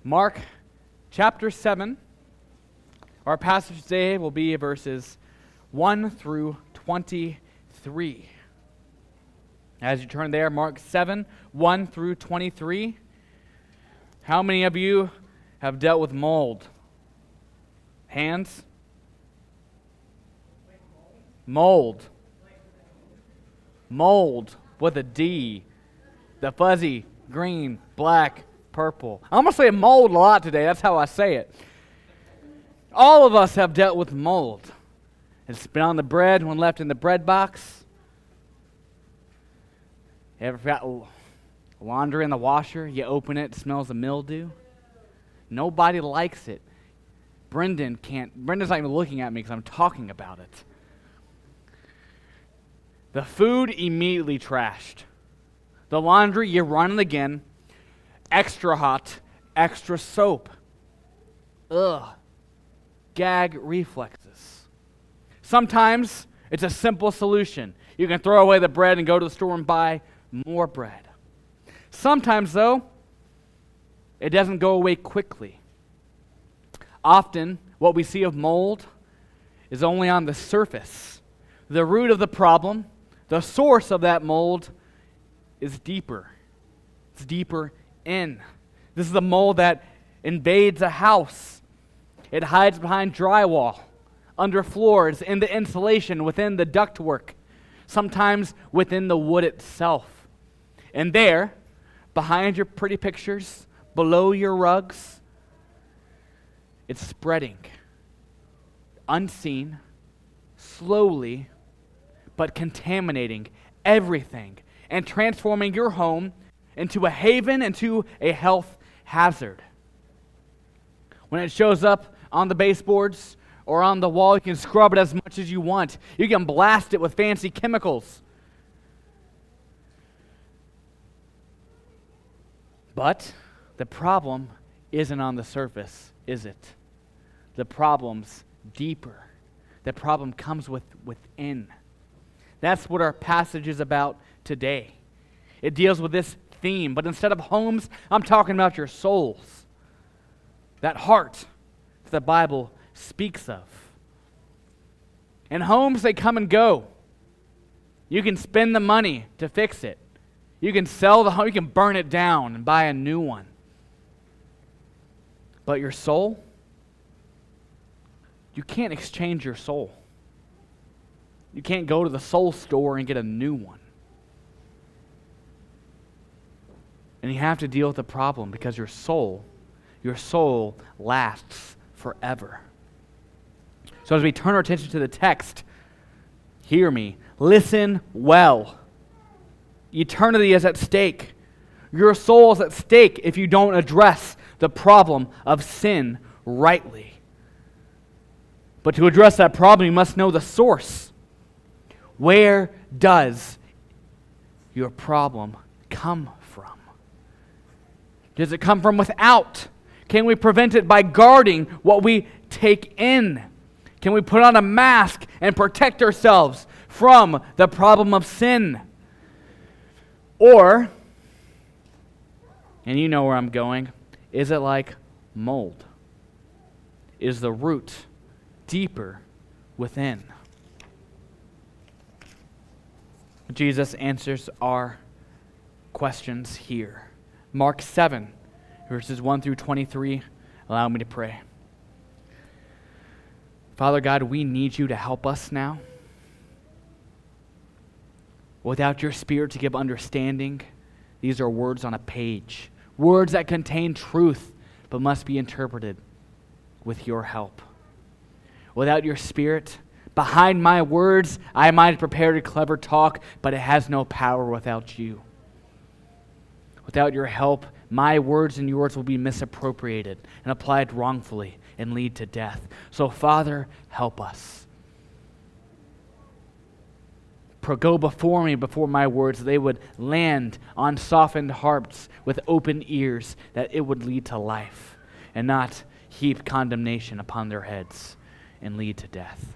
Mark chapter 7. Our passage today will be verses 1 through 23. As you turn there, Mark 7, 1 through 23. How many of you have dealt with mold? Hands? Mold. Mold with a D. The fuzzy, green, black, purple. I'm going to say mold a lot today. That's how I say it. All of us have dealt with mold. It's been on the bread when left in the bread box. You ever got laundry in the washer? You open it, it smells of mildew. Nobody likes it. Brendan's not even looking at me because I'm talking about it. The food immediately trashed. The laundry, you run it again. Extra hot, extra soap. Ugh. Gag reflexes. Sometimes it's a simple solution. You can throw away the bread and go to the store and buy more bread. Sometimes, though, it doesn't go away quickly. Often, what we see of mold is only on the surface. The root of the problem, the source of that mold, is deeper. It's deeper in. This is the mold that invades a house. It hides behind drywall, under floors, in the insulation, within the ductwork, sometimes within the wood itself. And there, behind your pretty pictures, below your rugs, it's spreading, unseen, slowly, but contaminating everything and transforming your home into a haven, into a health hazard. When it shows up on the baseboards or on the wall, you can scrub it as much as you want. You can blast it with fancy chemicals. But the problem isn't on the surface, is it? The problem's deeper. The problem comes within. That's what our passage is about today. It deals with this theme, but instead of homes, I'm talking about your souls. That heart that the Bible speaks of. And homes, they come and go. You can spend the money to fix it. You can sell the home, you can burn it down and buy a new one. But your soul, you can't exchange your soul. You can't go to the soul store and get a new one. And you have to deal with the problem because your soul lasts forever. So as we turn our attention to the text, hear me, listen well. Eternity is at stake. Your soul is at stake if you don't address the problem of sin rightly. But to address that problem, you must know the source. Where does your problem come from? Does it come from without? Can we prevent it by guarding what we take in? Can we put on a mask and protect ourselves from the problem of sin? Or, and you know where I'm going, is it like mold? Is the root deeper within? Jesus answers our questions here. Mark 7, verses 1 through 23. Allow me to pray. Father God, we need you to help us now. Without your Spirit to give understanding, these are words on a page. Words that contain truth, but must be interpreted with your help. Without your Spirit, behind my words, I might have prepared a clever talk, but it has no power without you. Without your help, my words and yours will be misappropriated and applied wrongfully and lead to death. So, Father, help us. Go before me, before my words, they would land on softened hearts with open ears, that it would lead to life and not heap condemnation upon their heads and lead to death.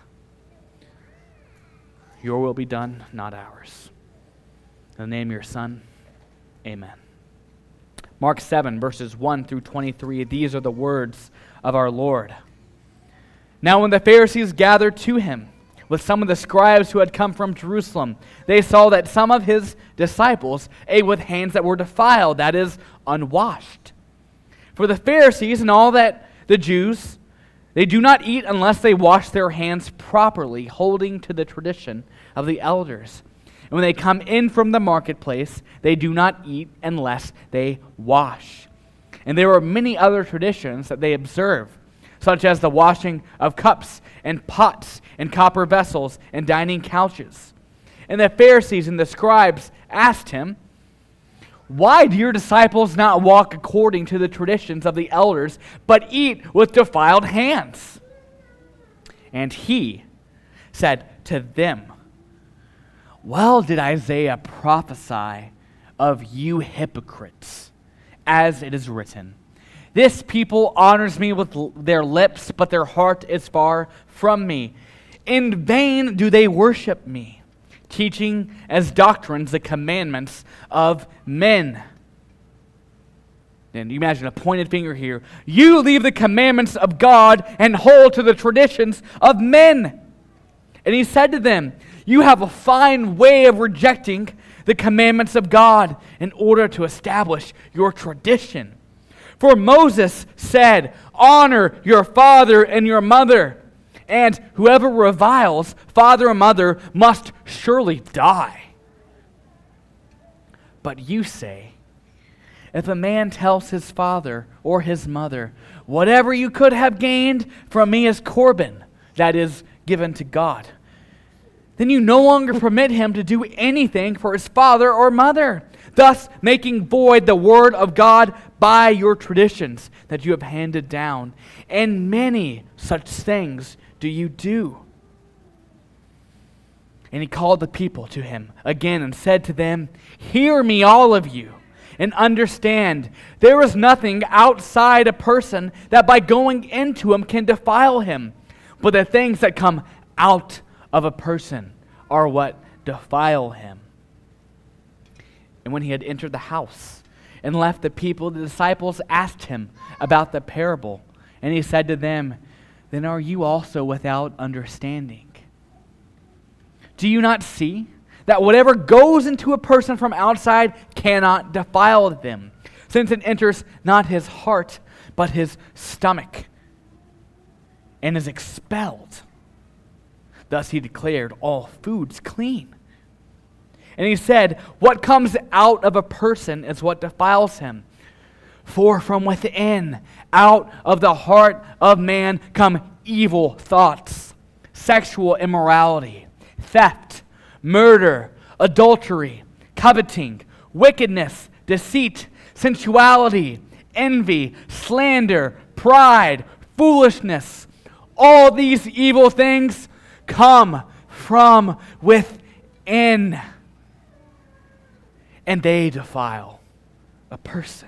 Your will be done, not ours. In the name of your Son, amen. Mark 7, verses 1 through 23. These are the words of our Lord. Now when the Pharisees gathered to him with some of the scribes who had come from Jerusalem, they saw that some of his disciples ate with hands that were defiled, that is, unwashed. For the Pharisees and all that the Jews, they do not eat unless they wash their hands properly, holding to the tradition of the elders. And when they come in from the marketplace, they do not eat unless they wash. And there are many other traditions that they observe, such as the washing of cups and pots and copper vessels and dining couches. And the Pharisees and the scribes asked him, "Why do your disciples not walk according to the traditions of the elders, but eat with defiled hands?" And he said to them, "Well did Isaiah prophesy of you hypocrites, as it is written, 'This people honors me with their lips, but their heart is far from me. In vain do they worship me, teaching as doctrines the commandments of men.'" And you imagine a pointed finger here. "You leave the commandments of God and hold to the traditions of men." And he said to them, "You have a fine way of rejecting the commandments of God in order to establish your tradition. For Moses said, 'Honor your father and your mother,' and whoever reviles father or mother must surely die. But you say, 'If a man tells his father or his mother, whatever you could have gained from me is Corban, that is, given to God,' then you no longer permit him to do anything for his father or mother, thus making void the word of God by your traditions that you have handed down. And many such things do you do." And he called the people to him again and said to them, "Hear me, all of you, and understand. There is nothing outside a person that by going into him can defile him, but the things that come out of a person are what defile him." And when he had entered the house and left the people, the disciples asked him about the parable. And he said to them, "Then are you also without understanding? Do you not see that whatever goes into a person from outside cannot defile them, since it enters not his heart, but his stomach, and is expelled? Thus he declared all foods clean. And he said, what comes out of a person is what defiles him. For from within, out of the heart of man, come evil thoughts, sexual immorality, theft, murder, adultery, coveting, wickedness, deceit, sensuality, envy, slander, pride, foolishness. All these evil things come from within, and they defile a person.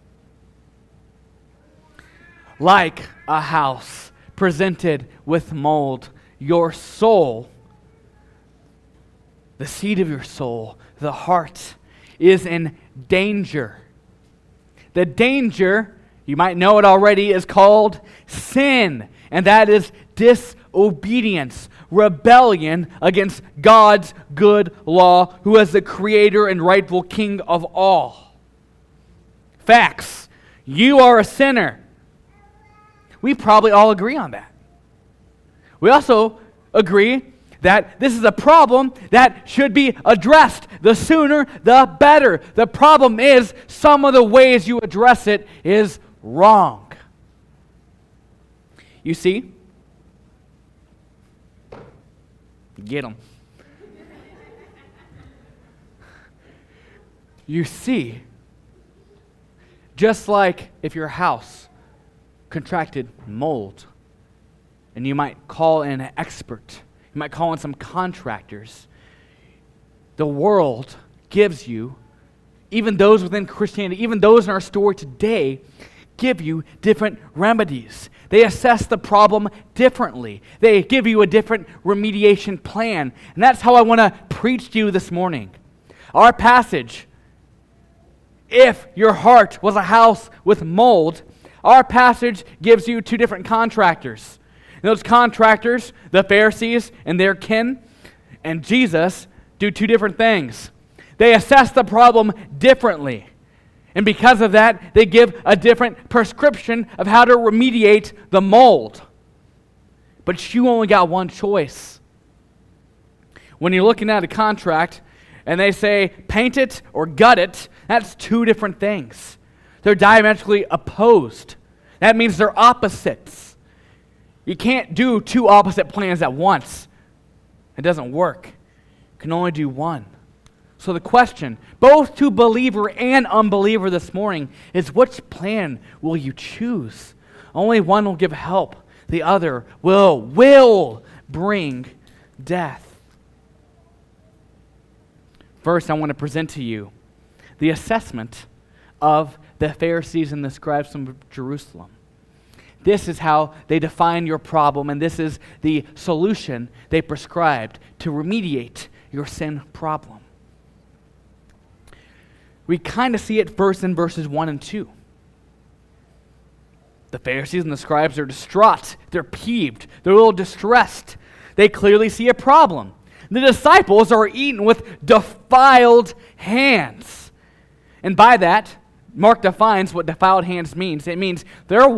Like a house presented with mold, your soul, the seed of your soul, the heart, is in danger. The danger, you might know it already, is called sin, and that is disobedience, rebellion against God's good law, who is the creator and rightful king of all. Facts. You are a sinner. We probably all agree on that. We also agree that this is a problem that should be addressed. The sooner, the better. The problem is some of the ways you address it is wrong. You see? Get them. You see, just like if your house contracted mold, and you might call in an expert, you might call in some contractors, the world gives you, even those within Christianity, even those in our story today, give you different remedies. They assess the problem differently. They give you a different remediation plan. And that's how I want to preach to you this morning. Our passage If your heart was a house with mold, our passage gives you two different contractors. And those contractors, the Pharisees and their kin, and Jesus, do two different things. They assess the problem differently. And because of that, they give a different prescription of how to remediate the mold. But you only got one choice. When you're looking at a contract and they say paint it or gut it, that's two different things. They're diametrically opposed. That means they're opposites. You can't do two opposite plans at once. It doesn't work. You can only do one. So the question, both to believer and unbeliever this morning, is which plan will you choose? Only one will give help. The other will bring death. First, I want to present to you the assessment of the Pharisees and the scribes from Jerusalem. This is how they define your problem, and this is the solution they prescribed to remediate your sin problem. We kind of see it first in verses 1 and 2. The Pharisees and the scribes are distraught. They're peeved. They're a little distressed. They clearly see a problem. The disciples are eaten with defiled hands. And by that, Mark defines what defiled hands means. It means they're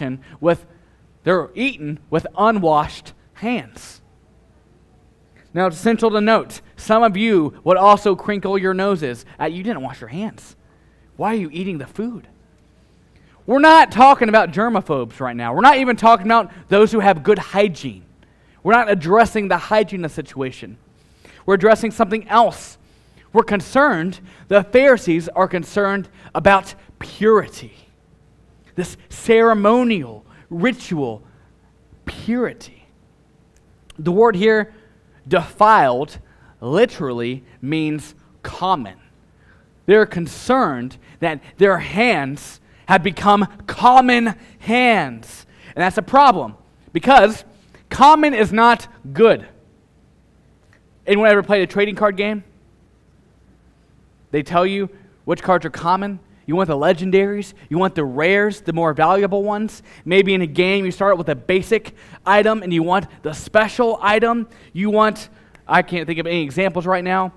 eaten with unwashed hands. Now, it's essential to note, some of you would also crinkle your noses at you didn't wash your hands. Why are you eating the food? We're not talking about germaphobes right now. We're not even talking about those who have good hygiene. We're not addressing the hygiene of the situation. We're addressing something else. We're concerned, the Pharisees are concerned about purity. This ceremonial, ritual purity. The word here, defiled, literally means common. They're concerned that their hands have become common hands. And that's a problem because common is not good. Anyone ever played a trading card game? They tell you which cards are common. You want the legendaries. You want the rares, the more valuable ones. Maybe in a game you start with a basic item and you want the special item. You want, I can't think of any examples right now.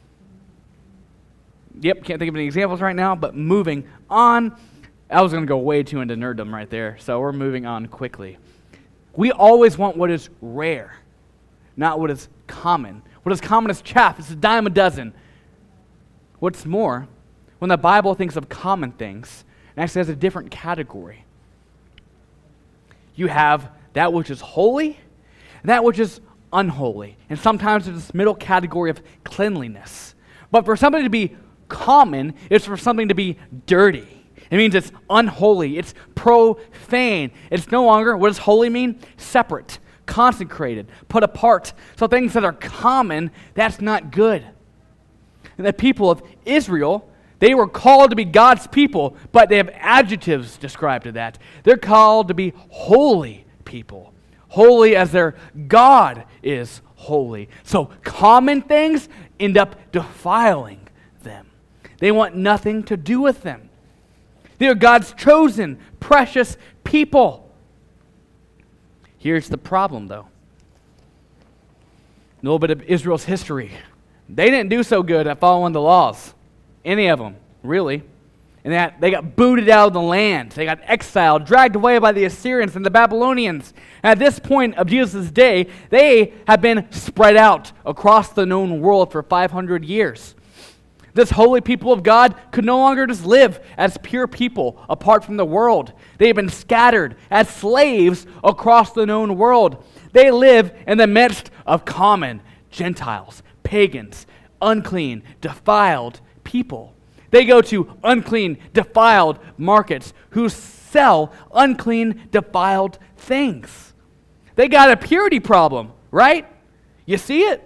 Can't think of any examples right now, but moving on. I was going to go way too into nerddom right there, so we're moving on quickly. We always want what is rare, not what is common. What is common is chaff. It's a dime a dozen. What's more, when the Bible thinks of common things, it actually has a different category. You have that which is holy and that which is unholy. And sometimes there's this middle category of cleanliness. But for something to be common, it's for something to be dirty. It means it's unholy. It's profane. It's no longer, what does holy mean? Separate, consecrated, put apart. So things that are common, that's not good. And the people of Israel, they were called to be God's people, but they have adjectives described to that. They're called to be holy people. Holy as their God is holy. So common things end up defiling them. They want nothing to do with them. They are God's chosen, precious people. Here's the problem, though. A little bit of Israel's history. They didn't do so good at following the laws. Any of them, really. And that they got booted out of the land. They got exiled, dragged away by the Assyrians and the Babylonians. And at this point of Jesus' day, they have been spread out across the known world for 500 years. This holy people of God could no longer just live as pure people apart from the world. They have been scattered as slaves across the known world. They live in the midst of common Gentiles, pagans, unclean, defiled people. They go to unclean, defiled markets who sell unclean, defiled things. They got a purity problem, right? You see it?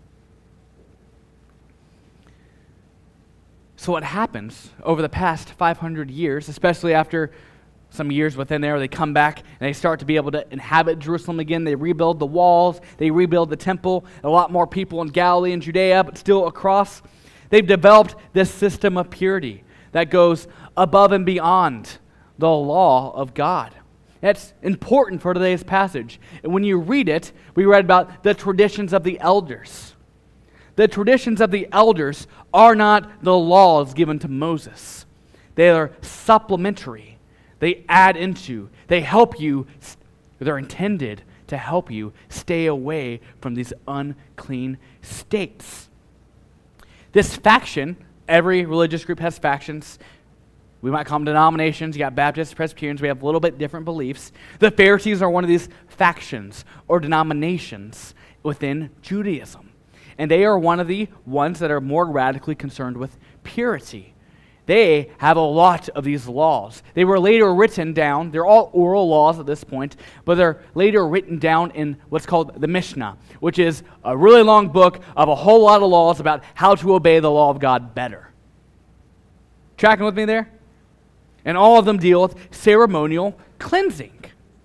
So what happens over the past 500 years, especially after some years within there, they come back and they start to be able to inhabit Jerusalem again. They rebuild the walls. They rebuild the temple. A lot more people in Galilee and Judea, but still across. They've developed this system of purity. that goes above and beyond the law of God. That's important for today's passage. And when you read it, we read about the traditions of the elders. The traditions of the elders are not the laws given to Moses. They are supplementary. They add into, they help you, they're intended to help you stay away from these unclean states. This faction, every religious group has factions. We might call them denominations. You got Baptists, Presbyterians. We have a little bit different beliefs. The Pharisees are one of these factions or denominations within Judaism. And they are one of the ones that are more radically concerned with purity. They have a lot of these laws. They were later written down. They're all oral laws at this point, but they're later written down in what's called the Mishnah, which is a really long book of a whole lot of laws about how to obey the law of God better. Tracking with me there? And all of them deal with ceremonial cleansing.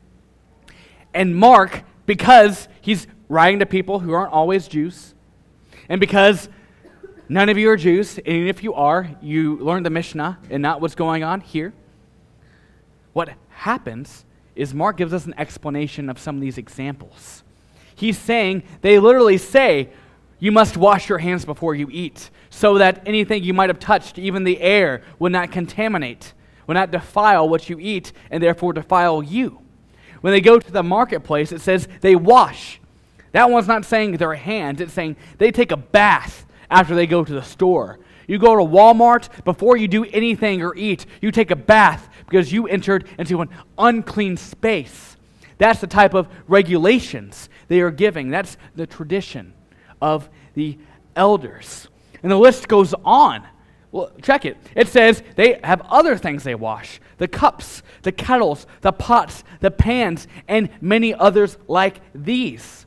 And Mark, because he's writing to people who aren't always Jews, and because none of you are Jews, and if you are, you learn the Mishnah and not what's going on here. What happens is Mark gives us an explanation of some of these examples. He's saying, they literally say, you must wash your hands before you eat, so that anything you might have touched, even the air, would not contaminate, would not defile what you eat, and therefore defile you. When they go to the marketplace, it says they wash. That one's not saying their hands, it's saying they take a bath after they go to the store. You go to Walmart, before you do anything or eat, you take a bath because you entered into an unclean space. That's the type of regulations they are giving. That's the tradition of the elders. And the list goes on. Well, check it. It says they have other things they wash. The cups, the kettles, the pots, the pans, and many others like these.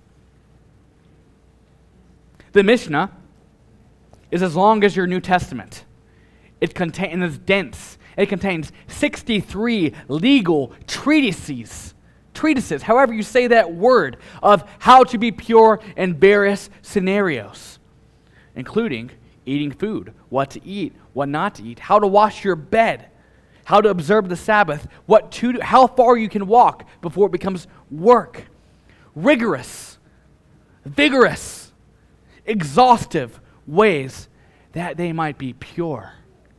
The Mishnah is as long as your New Testament. It contains dense. It contains 63 legal treatises, however you say that word, of how to be pure in various scenarios, including eating food, what to eat, what not to eat, how to wash your bed, how to observe the Sabbath, what to do, how far you can walk before it becomes work. Rigorous, vigorous, exhaustive ways that they might be pure.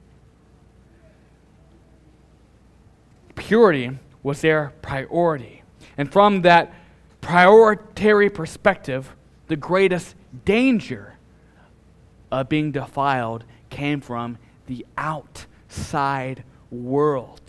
Purity was their priority. And from that prioritary perspective, the greatest danger of being defiled came from the outside world.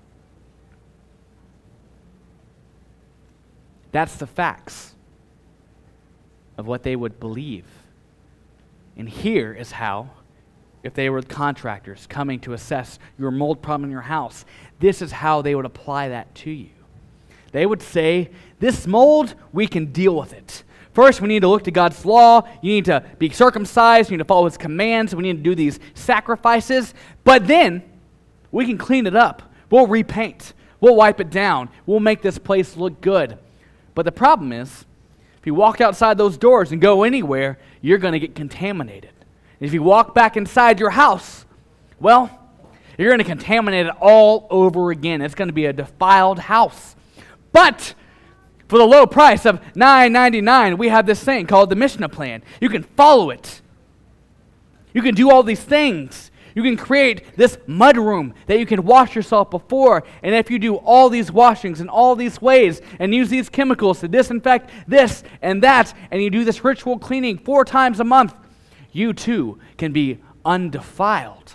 That's the facts of what they would believe. And here is how, if they were contractors coming to assess your mold problem in your house, this is how they would apply that to you. They would say, this mold, we can deal with it. First, we need to look to God's law. You need to be circumcised. You need to follow His commands. We need to do these sacrifices. But then, we can clean it up. We'll repaint. We'll wipe it down. We'll make this place look good. But the problem is, if you walk outside those doors and go anywhere, you're going to get contaminated. And if you walk back inside your house, well, you're going to contaminate it all over again. It's going to be a defiled house. But for the low price of $9.99, we have this thing called the Mishnah plan. You can follow it. You can do all these things. You can create this mud room that you can wash yourself before. And if you do all these washings in all these ways and use these chemicals to disinfect this and that, and you do this ritual cleaning 4 times a month, you too can be undefiled.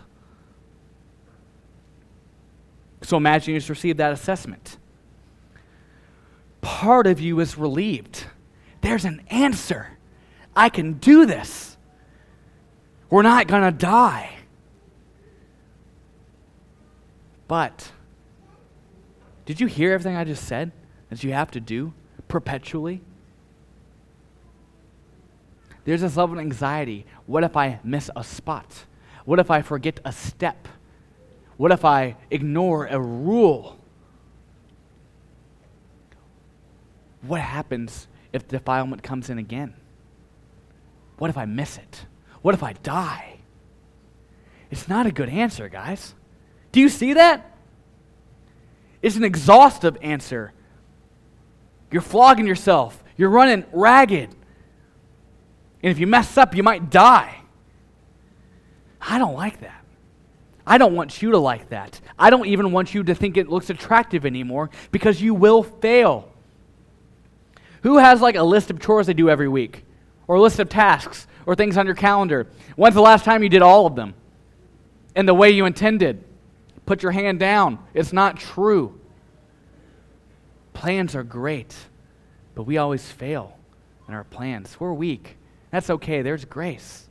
So imagine you just received that assessment. Part of you is relieved. There's an answer. I can do this. We're not going to die. But did you hear everything I just said that you have to do perpetually? There's this level of anxiety. What if I miss a spot? What if I forget a step? What if I ignore a rule? What happens if defilement comes in again? What if I miss it? What if I die? It's not a good answer, guys. Do you see that? It's an exhaustive answer. You're flogging yourself. You're running ragged. And if you mess up, you might die. I don't like that. I don't want you to like that. I don't even want you to think it looks attractive anymore because you will fail. Who has like a list of chores they do every week? Or a list of tasks or things on your calendar? When's the last time you did all of them? In the way you intended? Put your hand down. It's not true. Plans are great, but we always fail in our plans. We're weak. That's okay. There's grace.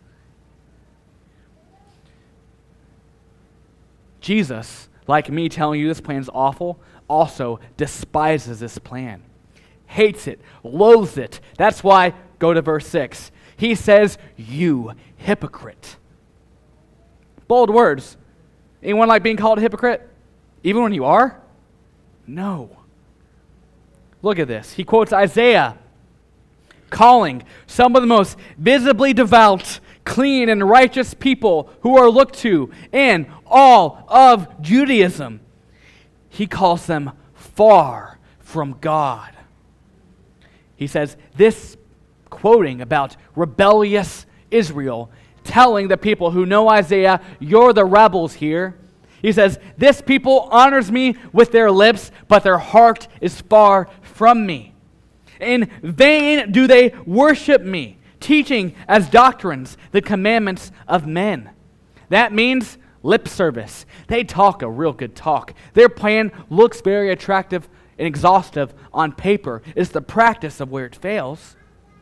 Jesus, like me telling you this plan is awful, also despises this plan. Hates it, loathes it. That's why, go to verse 6. He says, "You hypocrite." Bold words. Anyone like being called a hypocrite? Even when you are? No. Look at this. He quotes Isaiah, calling some of the most visibly devout, clean, and righteous people who are looked to in all of Judaism. He calls them far from God. He says this, quoting about rebellious Israel, telling the people who know Isaiah, "You're the rebels here." He says, "This people honors me with their lips, but their heart is far from me. In vain do they worship me, teaching as doctrines the commandments of men." That means lip service. They talk a real good talk. Their plan looks very attractive and exhaustive on paper. It's the practice of where it fails.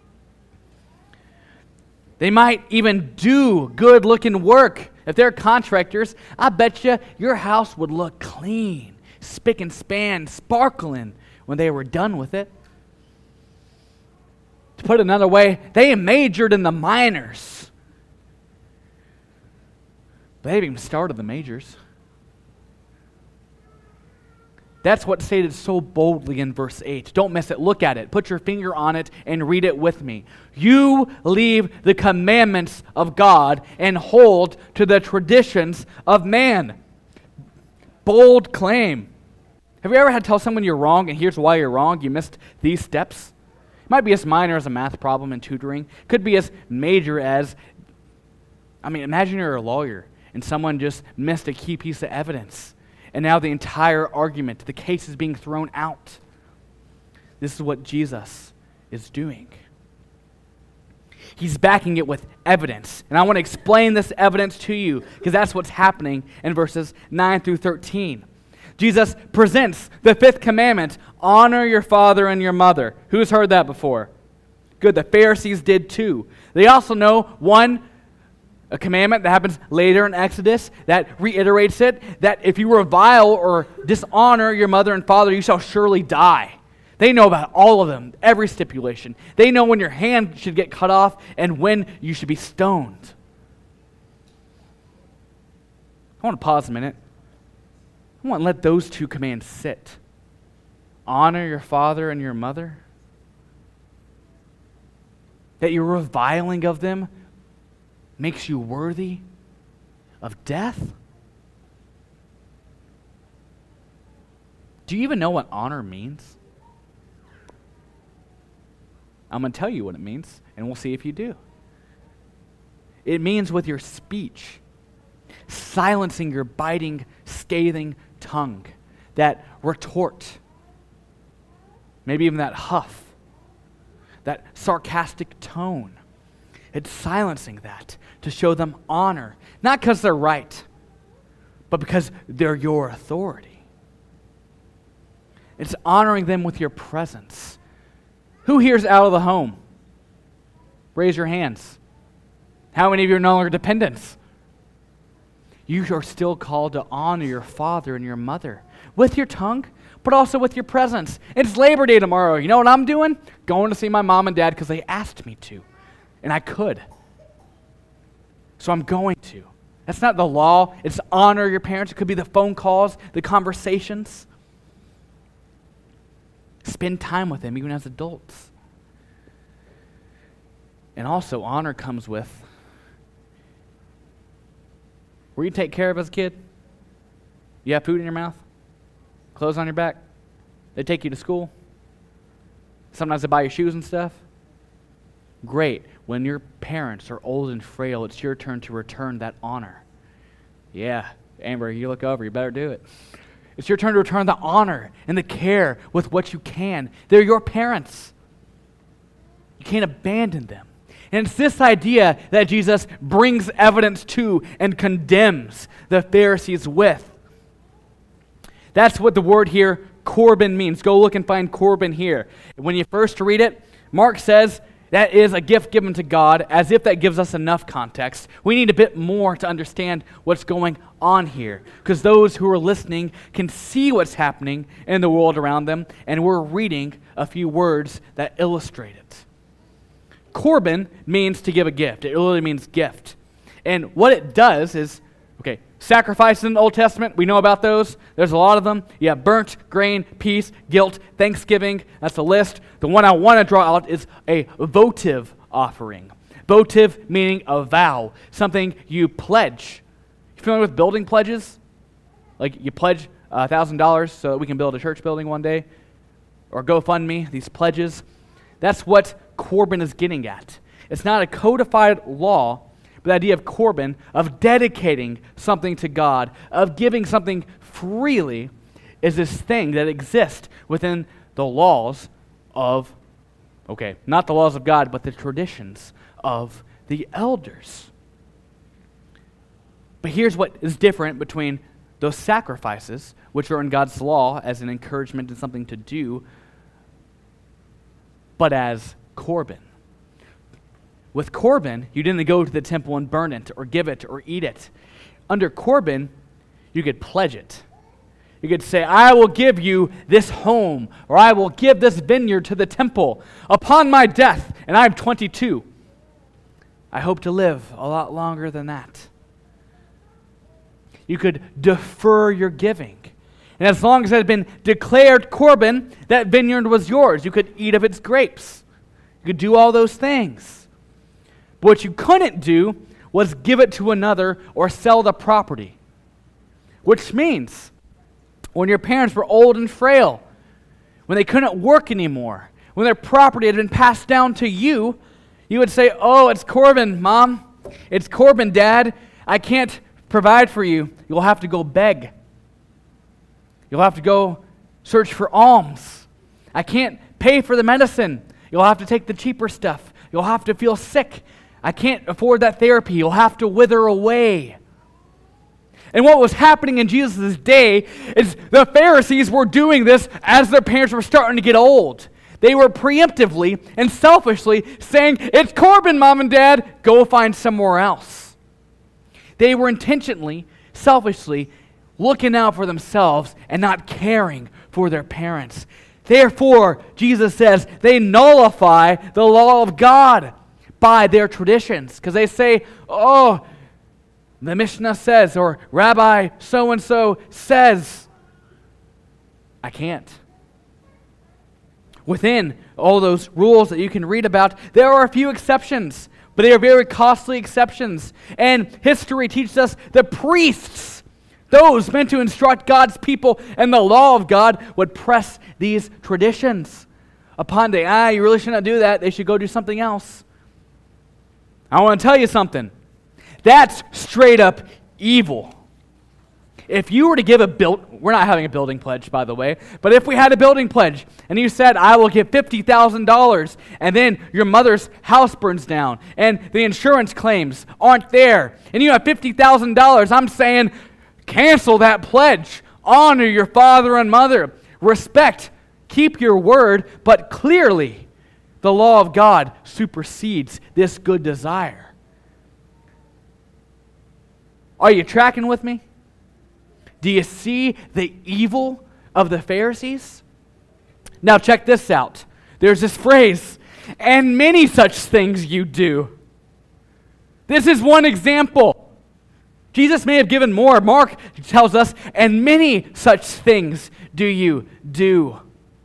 They might even do good-looking work. If they're contractors, I bet you your house would look clean, spick and span, sparkling when they were done with it. To put it another way, they majored in the minors. They haven't even started the majors. That's what's stated so boldly in verse 8. Don't miss it. Look at it. Put your finger on it and read it with me. You leave the commandments of God and hold to the traditions of man. Bold claim. Have you ever had to tell someone you're wrong, and here's why you're wrong? You missed these steps. It might be as minor as a math problem in tutoring. Could be as major as, imagine you're a lawyer and someone just missed a key piece of evidence. And now the entire argument, the case is being thrown out. This is what Jesus is doing. He's backing it with evidence. And I want to explain this evidence to you because that's what's happening in verses 9 through 13. Jesus presents the fifth commandment, honor your father and your mother. Who's heard that before? Good, the Pharisees did too. They also know a commandment that happens later in Exodus that reiterates it, that if you revile or dishonor your mother and father, you shall surely die. They know about all of them, every stipulation. They know when your hand should get cut off and when you should be stoned. I want to pause a minute. I want to let those two commands sit. Honor your father and your mother. That your reviling of them makes you worthy of death? Do you even know what honor means? I'm going to tell you what it means, and we'll see if you do. It means with your speech, silencing your biting, scathing tongue, that retort, maybe even that huff, that sarcastic tone. It's silencing that to show them honor, not because they're right, but because they're your authority. It's honoring them with your presence. Who here's out of the home? Raise your hands. How many of you are no longer dependents? You are still called to honor your father and your mother with your tongue, but also with your presence. It's Labor Day tomorrow. You know what I'm doing? Going to see my mom and dad because they asked me to. And I could. So I'm going to. That's not the law. It's honor your parents. It could be the phone calls, the conversations. Spend time with them, even as adults. And also, honor comes with, were you take care of as a kid? You have food in your mouth? Clothes on your back? They take you to school? Sometimes they buy you shoes and stuff? Great. When your parents are old and frail, it's your turn to return that honor. Yeah, Amber, you look over, you better do it. It's your turn to return the honor and the care with what you can. They're your parents. You can't abandon them. And it's this idea that Jesus brings evidence to and condemns the Pharisees with. That's what the word here, Corban, means. Go look and find Corban here. When you first read it, Mark says that is a gift given to God, as if that gives us enough context. We need a bit more to understand what's going on here, because those who are listening can see what's happening in the world around them, and we're reading a few words that illustrate it. Corban means to give a gift. It literally means gift. And what it does is, sacrifices in the Old Testament, we know about those. There's a lot of them. You have burnt, grain, peace, guilt, thanksgiving. That's a list. The one I want to draw out is a votive offering. Votive meaning a vow, something you pledge. You familiar with building pledges? Like you pledge $1,000 so that we can build a church building one day? Or GoFundMe, these pledges. That's what Corban is getting at. It's not a codified law, but the idea of Corban, of dedicating something to God, of giving something freely, is this thing that exists within the laws of, not the laws of God, but the traditions of the elders. But here's what is different between those sacrifices, which are in God's law as an encouragement and something to do, but as Corban. With Corban, you didn't go to the temple and burn it or give it or eat it. Under Corban, you could pledge it. You could say, I will give you this home, or I will give this vineyard to the temple upon my death, and I'm 22. I hope to live a lot longer than that. You could defer your giving. And as long as it had been declared Corban, that vineyard was yours. You could eat of its grapes. You could do all those things. But what you couldn't do was give it to another or sell the property. Which means, when your parents were old and frail, when they couldn't work anymore, when their property had been passed down to you, you would say, oh, it's Corban, Mom. It's Corban, Dad. I can't provide for you. You'll have to go beg. You'll have to go search for alms. I can't pay for the medicine. You'll have to take the cheaper stuff. You'll have to feel sick. I can't afford that therapy. You'll have to wither away. And what was happening in Jesus' day is the Pharisees were doing this as their parents were starting to get old. They were preemptively and selfishly saying, it's Corban, Mom and Dad, go find somewhere else. They were intentionally, selfishly looking out for themselves and not caring for their parents. Therefore, Jesus says, they nullify the law of God by their traditions. Because they say, oh, the Mishnah says, or Rabbi so-and-so says. I can't. Within all those rules that you can read about, there are a few exceptions, but they are very costly exceptions. And history teaches us the priests, those meant to instruct God's people and the law of God, would press these traditions upon them. You really shouldn't do that. They should go do something else. I want to tell you something. That's straight up evil. If you were to give we're not having a building pledge, by the way, but if we had a building pledge and you said, I will give $50,000, and then your mother's house burns down and the insurance claims aren't there, and you have $50,000, I'm saying, cancel that pledge. Honor your father and mother. Respect. Keep your word, but clearly the law of God supersedes this good desire. Are you tracking with me? Do you see the evil of the Pharisees? Now check this out. There's this phrase, and many such things you do. This is one example. Jesus may have given more. Mark tells us, and many such things do you do.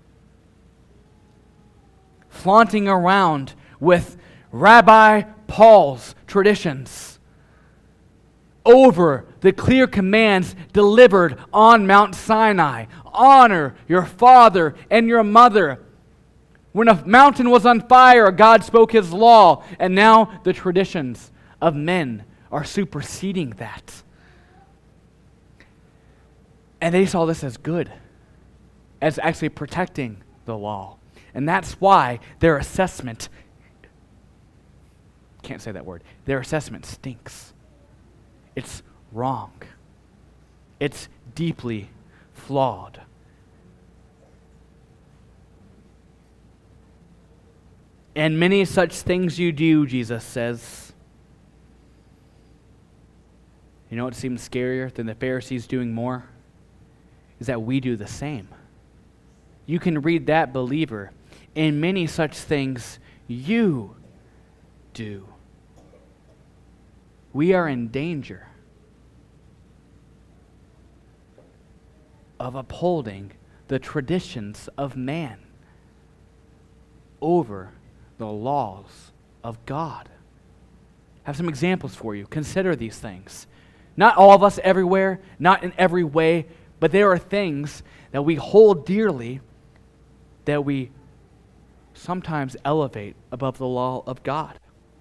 Flaunting around with Rabbi Paul's traditions. over the clear commands delivered on Mount Sinai. Honor your father and your mother. When a mountain was on fire, God spoke his law, and now the traditions of men are superseding that. And they saw this as good, as actually protecting the law. And that's why their assessment, can't say that word, their assessment stinks. It's wrong. It's deeply flawed. And many such things you do, Jesus says. You know what seems scarier than the Pharisees doing more? Is that we do the same. You can read that, believer. And many such things you do. We are in danger of upholding the traditions of man over the laws of God. I have some examples for you. Consider these things. Not all of us everywhere, not in every way, but there are things that we hold dearly that we sometimes elevate above the law of God.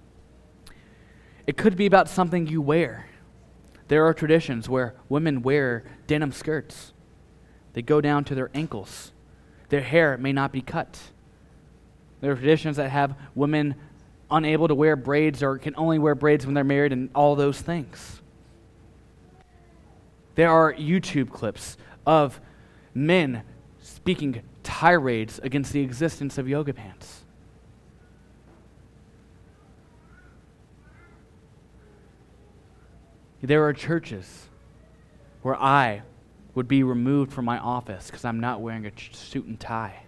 It could be about something you wear. There are traditions where women wear denim skirts. They go down to their ankles. Their hair may not be cut. There are traditions that have women unable to wear braids or can only wear braids when they're married and all those things. There are YouTube clips of men speaking tirades against the existence of yoga pants. There are churches where I would be removed from my office because I'm not wearing a suit and tie.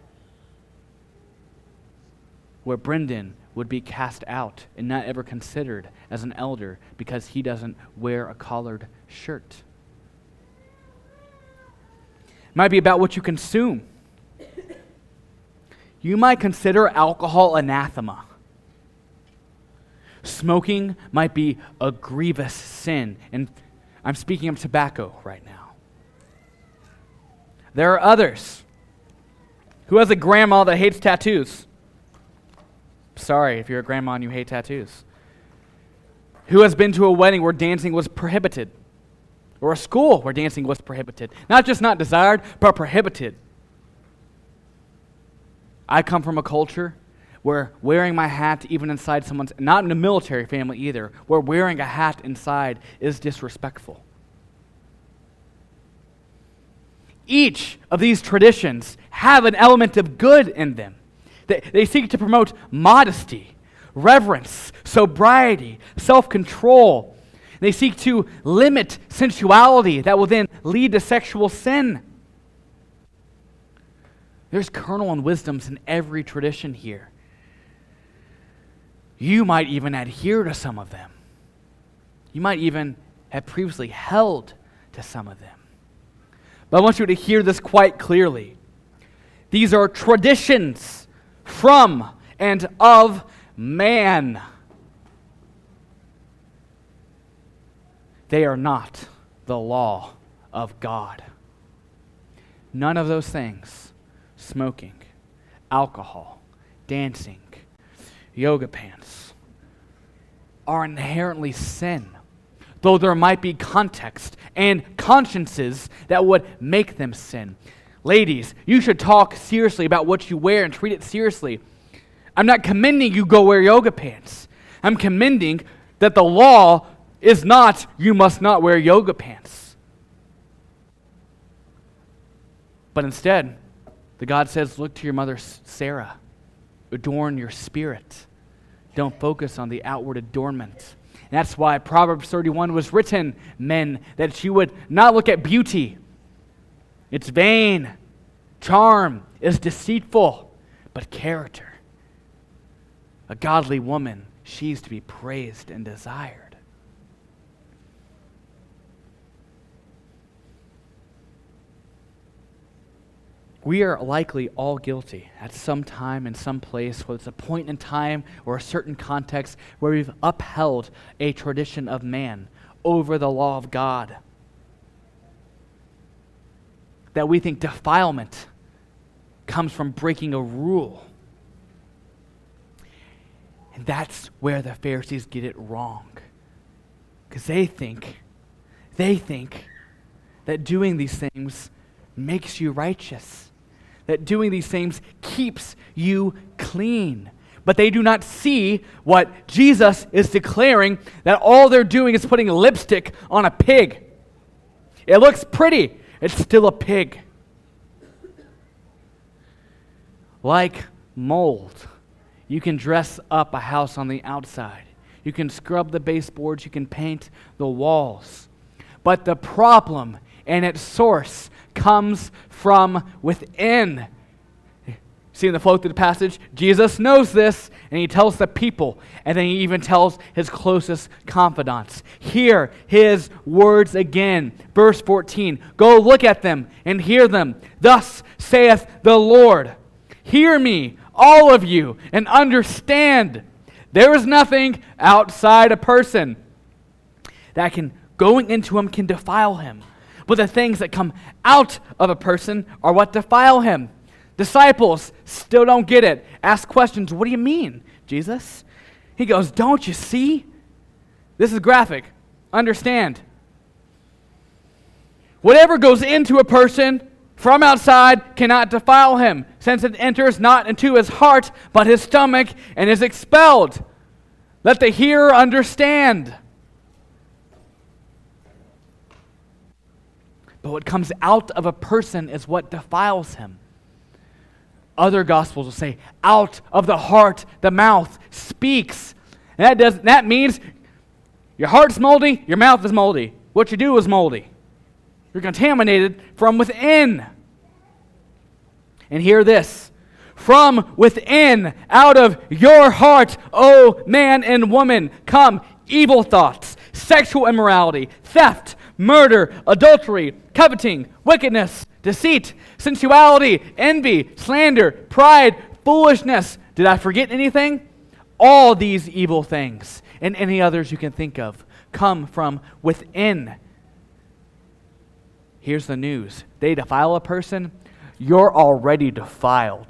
Where Brendan would be cast out and not ever considered as an elder because he doesn't wear a collared shirt. It might be about what you consume. You might consider alcohol anathema. Smoking might be a grievous sin, and I'm speaking of tobacco right now. There are others. Who has a grandma that hates tattoos? Sorry if you're a grandma and you hate tattoos. Who has been to a wedding where dancing was prohibited? Or a school where dancing was prohibited? Not just not desired, but prohibited. I come from a culture where wearing my hat even inside someone's, not in a military family either, where wearing a hat inside is disrespectful. Each of these traditions have an element of good in them. They seek to promote modesty, reverence, sobriety, self-control. They seek to limit sensuality that will then lead to sexual sin. There's kernel and wisdoms in every tradition here. You might even adhere to some of them. You might even have previously held to some of them. But I want you to hear this quite clearly. These are traditions from and of man. They are not the law of God. None of those things, smoking, alcohol, dancing, yoga pants, are inherently sin, though there might be context and consciences that would make them sin. Ladies, you should talk seriously about what you wear and treat it seriously. I'm not commending you go wear yoga pants. I'm commending that the law is not, you must not wear yoga pants. But instead, the God says, look to your mother Sarah. Adorn your spirit. Don't focus on the outward adornment. And that's why Proverbs 31 was written, men, that you would not look at beauty. It's vain. Charm is deceitful, but character. A godly woman, she's to be praised and desired. We are likely all guilty at some time in some place, whether it's a point in time or a certain context where we've upheld a tradition of man over the law of God. That we think defilement comes from breaking a rule. And that's where the Pharisees get it wrong. Because they think that doing these things makes you righteous. That doing these things keeps you clean. But they do not see what Jesus is declaring, that all they're doing is putting lipstick on a pig. It looks pretty. It's still a pig. Like mold, you can dress up a house on the outside. You can scrub the baseboards. You can paint the walls. But the problem and its source comes from within. See in the flow through the passage, Jesus knows this, and he tells the people, and then he even tells his closest confidants. Hear his words again. Verse 14, go look at them and hear them. Thus saith the Lord, hear me, all of you, and understand. There is nothing outside a person that going into him can defile him. But the things that come out of a person are what defile him. Disciples still don't get it. Ask questions. What do you mean, Jesus? He goes, don't you see? This is graphic. Understand. Whatever goes into a person from outside cannot defile him, since it enters not into his heart, but his stomach, and is expelled. Let the hearer understand. But what comes out of a person is what defiles him. Other gospels will say, out of the heart, the mouth speaks. And that means your heart's moldy, your mouth is moldy. What you do is moldy. You're contaminated from within. And hear this. From within, out of your heart, O man and woman, come evil thoughts, sexual immorality, theft, murder, adultery, coveting, wickedness, deceit, sensuality, envy, slander, pride, foolishness. Did I forget anything? All these evil things and any others you can think of come from within. Here's the news. They defile a person, you're already defiled.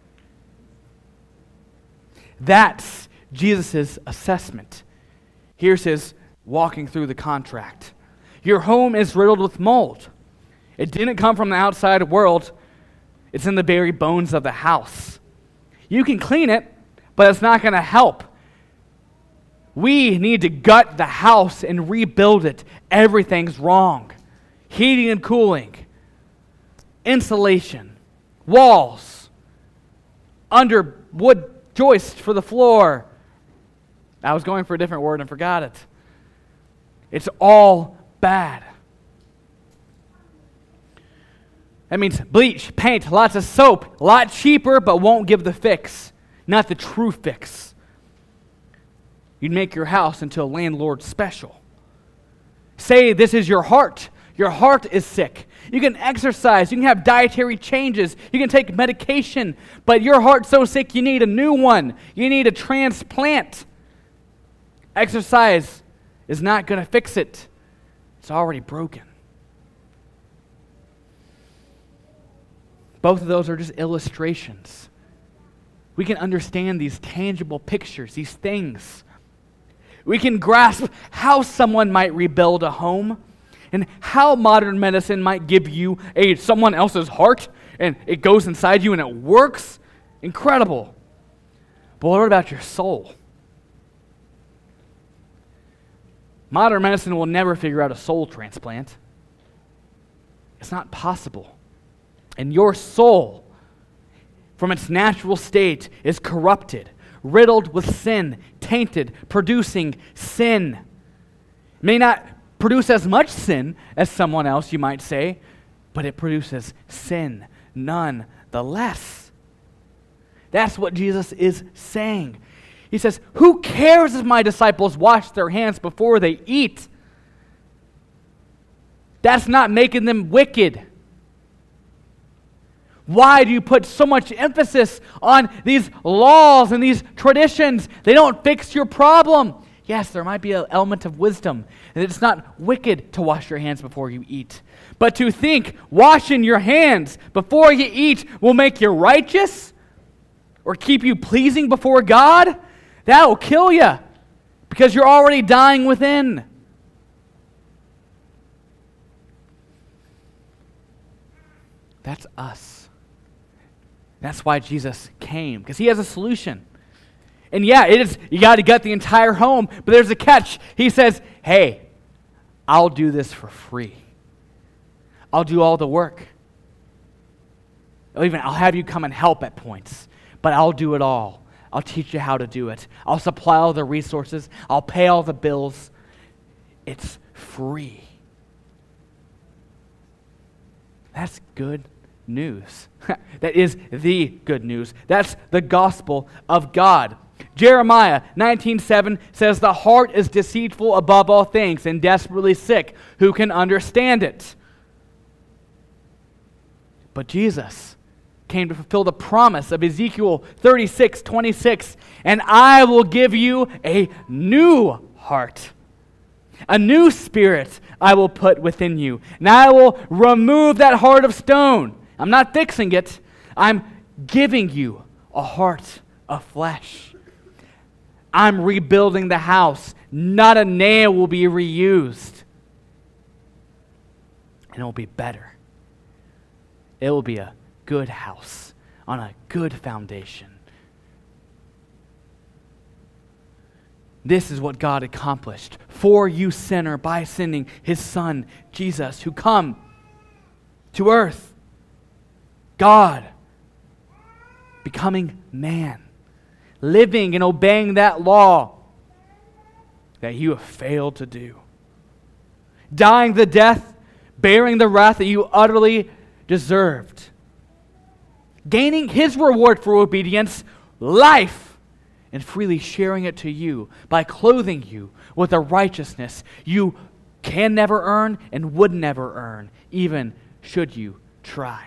That's Jesus' assessment. Here's his walking through the contract. Your home is riddled with mold. It didn't come from the outside world. It's in the very bones of the house. You can clean it, but it's not going to help. We need to gut the house and rebuild it. Everything's wrong. Heating and cooling, insulation, walls, under wood joists for the floor. I was going for a different word and forgot it. It's all bad. That means bleach, paint, lots of soap, a lot cheaper, but won't give the fix. Not the true fix. You'd make your house into a landlord special. Say this is your heart. Your heart is sick. You can exercise. You can have dietary changes. You can take medication. But your heart's so sick you need a new one. You need a transplant. Exercise is not going to fix it. It's already broken. Both of those are just illustrations. We can understand these tangible pictures, these things. We can grasp how someone might rebuild a home and how modern medicine might give you someone else's heart and it goes inside you and it works. Incredible. But what about your soul? Modern medicine will never figure out a soul transplant. It's not possible. And your soul, from its natural state, is corrupted, riddled with sin, tainted, producing sin. It may not produce as much sin as someone else, you might say, but it produces sin nonetheless. That's what Jesus is saying. He says, who cares if my disciples wash their hands before they eat? That's not making them wicked. Why do you put so much emphasis on these laws and these traditions? They don't fix your problem. Yes, there might be an element of wisdom, and it's not wicked to wash your hands before you eat. But to think washing your hands before you eat will make you righteous or keep you pleasing before God, that will kill you because you're already dying within. That's us. That's why Jesus came, because he has a solution. And yeah, it is, you got to gut the entire home, but there's a catch. He says, hey, I'll do this for free. I'll do all the work. I'll have you come and help at points, but I'll do it all. I'll teach you how to do it. I'll supply all the resources. I'll pay all the bills. It's free. That's good news. That is the good news. That's the gospel of God. Jeremiah 19:7 says, the heart is deceitful above all things and desperately sick. Who can understand it? But Jesus came to fulfill the promise of Ezekiel 36:26, and I will give you a new heart. A new spirit I will put within you, and I will remove that heart of stone. I'm not fixing it. I'm giving you a heart of flesh. I'm rebuilding the house. Not a nail will be reused. And it will be better. It will be a good house on a good foundation. This is what God accomplished for you, sinner, by sending his Son, Jesus, who come to earth. God becoming man, living and obeying that law that you have failed to do. Dying the death, bearing the wrath that you utterly deserved. Gaining his reward for obedience, life, and freely sharing it to you by clothing you with a righteousness you can never earn and would never earn, even should you try.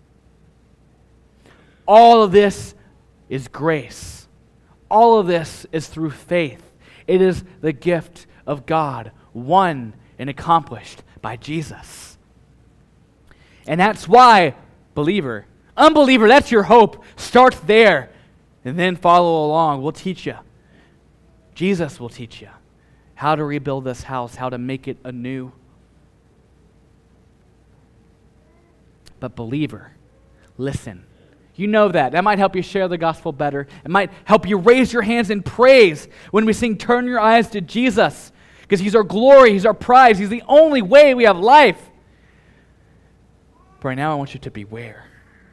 All of this is grace. All of this is through faith. It is the gift of God, won and accomplished by Jesus. And that's why, believer, unbeliever, that's your hope. Start there and then follow along. We'll teach you. Jesus will teach you how to rebuild this house, how to make it anew. But believer, listen. You know that. That might help you share the gospel better. It might help you raise your hands in praise when we sing, turn your eyes to Jesus, because he's our glory, he's our prize, he's the only way we have life. But right now I want you to beware.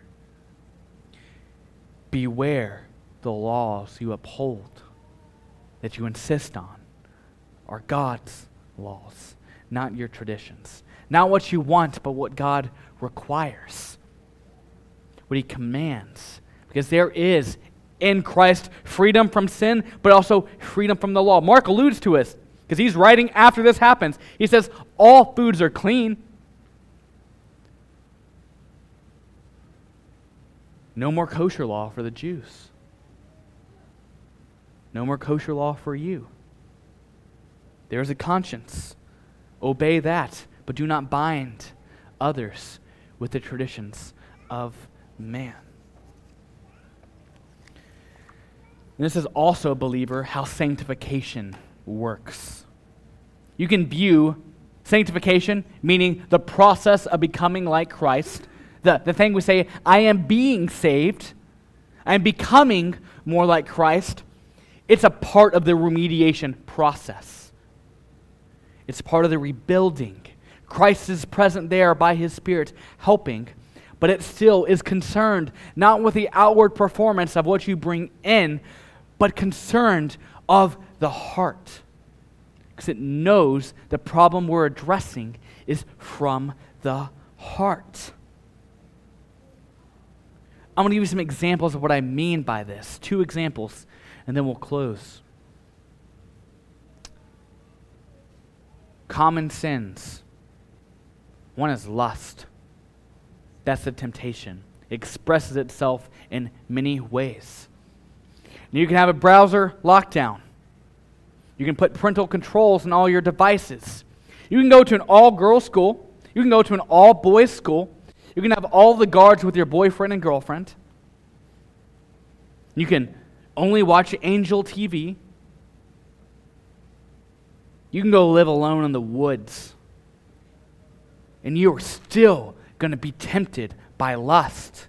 Beware the laws you uphold, that you insist on, are God's laws, not your traditions. Not what you want, but what God requires. What he commands. Because there is in Christ freedom from sin, but also freedom from the law. Mark alludes to us, because he's writing after this happens. He says, all foods are clean. No more kosher law for the Jews. No more kosher law for you. There is a conscience. Obey that, but do not bind others with the traditions of man. And this is also, believer, how sanctification works. You can view sanctification, meaning the process of becoming like Christ. The thing we say, I am being saved. I am becoming more like Christ. It's a part of the remediation process. It's part of the rebuilding. Christ is present there by his Spirit helping, but it still is concerned not with the outward performance of what you bring in, but concerned of the heart. Because it knows the problem we're addressing is from the heart. I'm going to give you some examples of what I mean by this. 2 examples, and then we'll close. Common sins. One is lust. That's the temptation. It expresses itself in many ways. You can have a browser lockdown. You can put parental controls on all your devices. You can go to an all-girls school. You can go to an all-boys school. You can have all the guards with your boyfriend and girlfriend. You can only watch Angel TV. You can go live alone in the woods. And you are still going to be tempted by lust.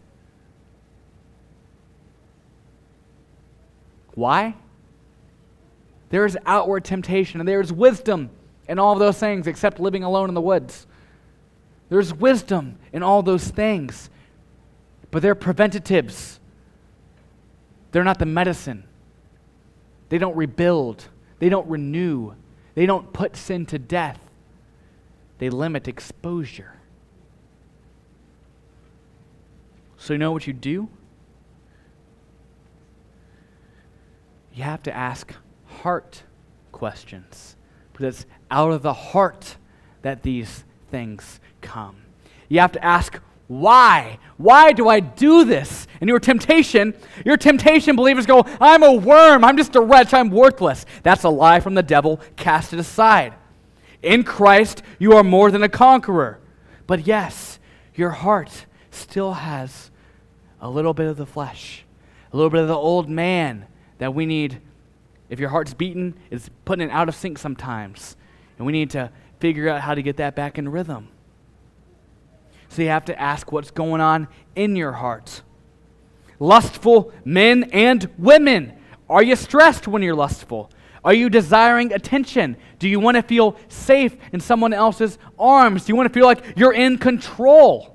Why? There is outward temptation and there is wisdom in all of those things except living alone in the woods. There's wisdom in all those things, but they're preventatives. They're not the medicine. They don't rebuild. They don't renew. They don't put sin to death. They limit exposure. So you know what you do? You have to ask heart questions. Because it's out of the heart that these things come. You have to ask, why? Why do I do this? And your temptation believers go, I'm a worm, I'm just a wretch, I'm worthless. That's a lie from the devil. Cast it aside. In Christ, you are more than a conqueror. But yes, your heart still has a little bit of the flesh, a little bit of the old man that we need. If your heart's beaten, it's putting it out of sync sometimes. And we need to figure out how to get that back in rhythm. So you have to ask what's going on in your heart. Lustful men and women. Are you stressed when you're lustful? Are you desiring attention? Do you want to feel safe in someone else's arms? Do you want to feel like you're in control?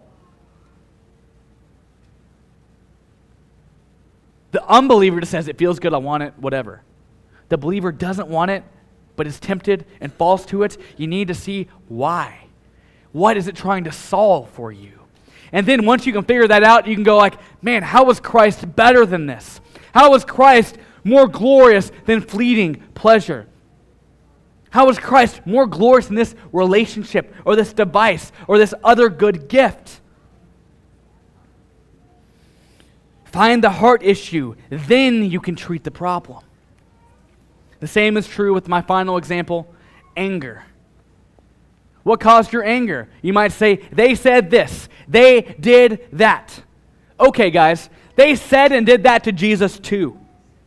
The unbeliever just says, it feels good, I want it, whatever. The believer doesn't want it, but is tempted and falls to it. You need to see why. What is it trying to solve for you? And then once you can figure that out, you can go like, man, how was Christ better than this? How was Christ more glorious than fleeting pleasure? How was Christ more glorious than this relationship or this device or this other good gift? Find the heart issue, then you can treat the problem. The same is true with my final example, anger. What caused your anger? You might say, they said this, they did that. Okay, guys, they said and did that to Jesus too.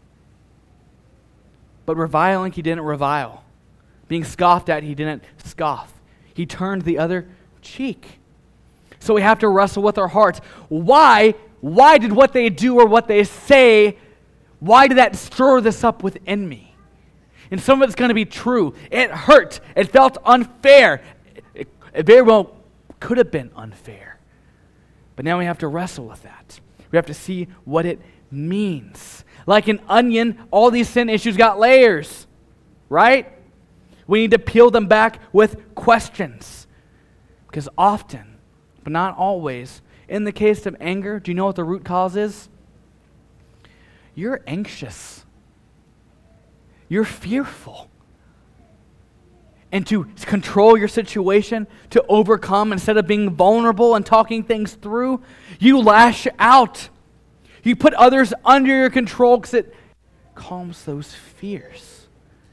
But reviling, he didn't revile. Being scoffed at, he didn't scoff. He turned the other cheek. So we have to wrestle with our hearts. Why did what they do or what they say, why did that stir this up within me? And some of it's going to be true. It hurt. It felt unfair. It very well could have been unfair. But now we have to wrestle with that. We have to see what it means. Like an onion, all these sin issues got layers, right? We need to peel them back with questions. Because often, but not always, in the case of anger, do you know what the root cause is? You're anxious. You're fearful. And to control your situation, to overcome, instead of being vulnerable and talking things through, you lash out. You put others under your control because it calms those fears.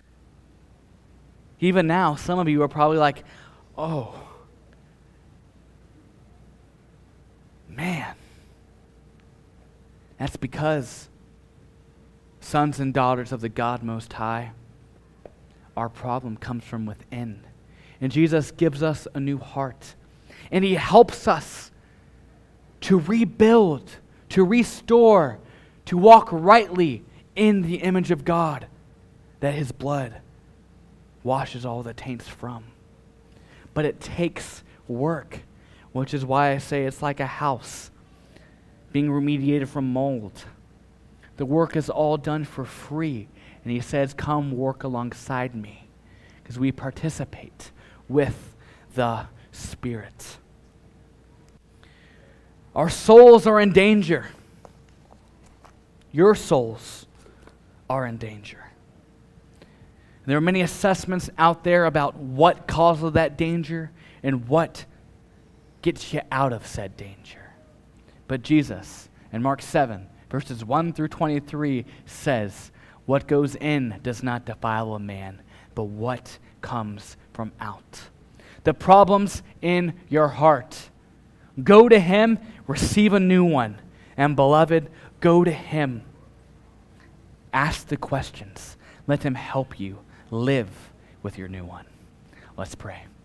Even now, some of you are probably like, oh, man. That's because sons and daughters of the God Most High, our problem comes from within. And Jesus gives us a new heart. And he helps us to rebuild, to restore, to walk rightly in the image of God that his blood washes all the taints from. But it takes work, which is why I say it's like a house being remediated from mold. The work is all done for free. And he says, come work alongside me, because we participate with the Spirit. Our souls are in danger. Your souls are in danger. There are many assessments out there about what causes that danger and what gets you out of said danger. But Jesus, in Mark 7, verses 1 through 23, says, what goes in does not defile a man, but what comes from out. The problems in your heart. Go to him, receive a new one. And beloved, go to him. Ask the questions. Let him help you live with your new one. Let's pray.